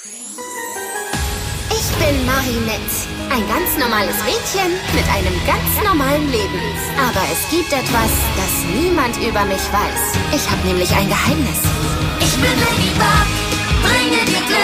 Ich bin Marinette. Ein ganz normales Mädchen mit einem ganz normalen Leben. Aber es gibt etwas, das niemand über mich weiß. Ich habe nämlich ein Geheimnis. Ich bin Ladybug, bringe dir Glück.